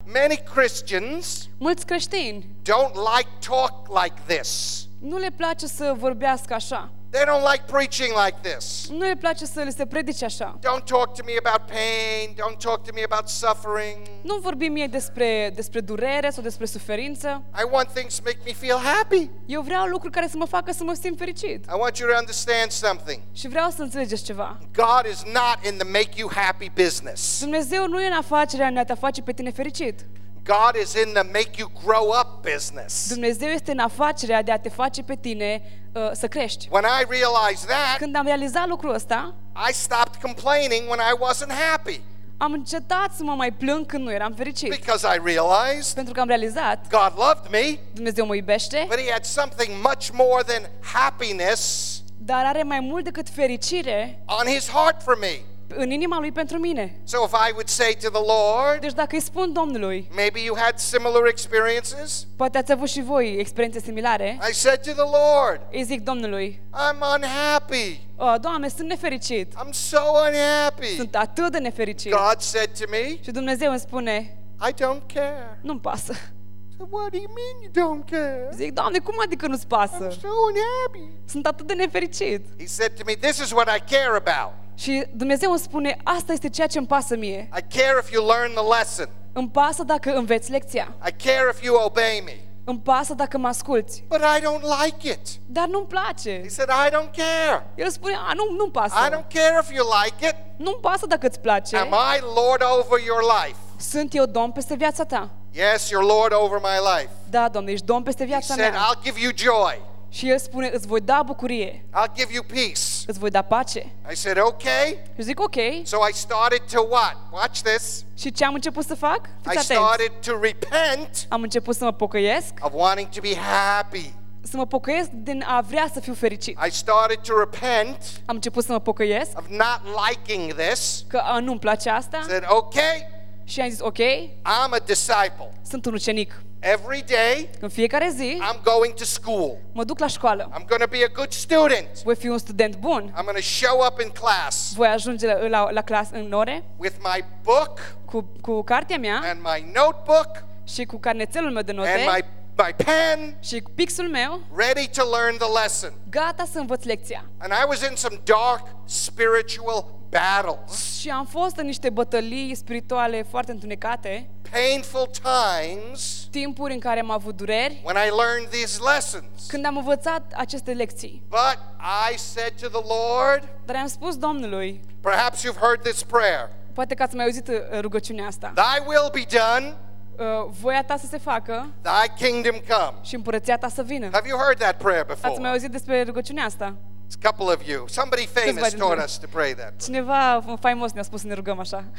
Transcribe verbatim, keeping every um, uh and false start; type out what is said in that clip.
Many Christians Mulți creștini don't like talk like this. nu le place să vorbească așa. They don't like preaching like this. Nu le place să le se predice așa. Don't talk to me about pain. Don't talk to me about suffering. Nu vorbi mie despre, despre durere sau despre suferință. I want things to make me feel happy. Eu vreau lucruri care să mă facă să mă simt fericit. I want you to understand something. Și vreau să înțelegeți ceva. God is not in the make you happy business. Dumnezeu nu e în afacerea de a te face pe tine fericit. God is in the make you grow up business. Dumnezeu este în afacerea de a te face pe tine uh, să crești. When I realized that, Când am realizat lucrul ăsta, I stopped complaining when I wasn't happy am încetat să mă mai plâng când nu eram fericit. because I realized Pentru că am realizat, God loved me, Dumnezeu mă iubește, but He had something much more than happiness dar are mai mult decât fericire on His heart for me. în inima Lui pentru mine. So if I would say to the Lord, Deci dacă îi spun Domnului, maybe you had similar experiences. poate ați avut și voi experiențe similare, I said to the Lord, îi zic Domnului, I'm unhappy. o, Doamne, sunt nefericit, I'm so unhappy. sunt atât de nefericit. God said to me, Și Dumnezeu îmi spune, I don't care. nu-mi pasă. So what do you mean you don't care? Zic, Doamne, cum adică nu-ți pasă? I'm so unhappy. Sunt atât de nefericit. He said to me, this is what I care about. Și Dumnezeu îmi spune, asta este ceea ce îmi pasă mie. I care if you learn the lesson. Îmi pasă dacă înveți lecția. I care if you obey me. Îmi pasă dacă mă asculți. But I don't like it. Dar nu-mi place. He said, I don't care. El spune, a, nu, nu-mi pasă. I don't care if you like it. Nu-mi pasă dacă îți place. Am I Lord over your life? Sunt eu Domn peste viața ta. Yes, you're Lord over my life. Da, Doamne, ești Domn peste He viața said, mea. I'll give you joy. Și El spune, îți voi da bucurie. I'll give you peace. Îți voi da pace. I said, okay. Și zic, ok. So I started to what? Watch this. Și ce am început să fac? I Fiți atenți. started to repent Am început să mă pocăiesc. of wanting to be happy. Să mă pocăiesc din a vrea să fiu fericit. I started to repent Am început să mă pocăiesc. of not liking this. Că a, nu-mi place asta. Said, okay, Și am zis, ok, I'm a disciple. sunt un ucenic. Every day În fiecare zi I'm going to school. mă duc la școală. I'm going to be a good student. Voi fi un student bun. I'm going to show up in class Voi ajunge la, la, la clasă în ore with my book cu, cu cartea mea and my notebook și cu carnețelul meu de and note my, my pen, și cu pixul meu, ready to learn the lesson. gata să învăț lecția. And I was in some dark spiritual battles, Și am fost în niște bătălii spirituale foarte întunecate, painful times timpuri în care am avut dureri, when I learned these lessons. când am învățat aceste lecții. But I said to the Lord, Dar am spus Domnului, perhaps you've heard this prayer, poate că ați mai auzit uh, rugăciunea asta, thy will be done, uh, voia ta să se facă thy kingdom come. și împărăția ta să vină. Have you heard that prayer Ați mai before? auzit despre rugăciunea asta? It's a couple of you. Somebody famous dintre taught noi. us to pray that. Cineva faimos ne-a spus să ne rugăm așa.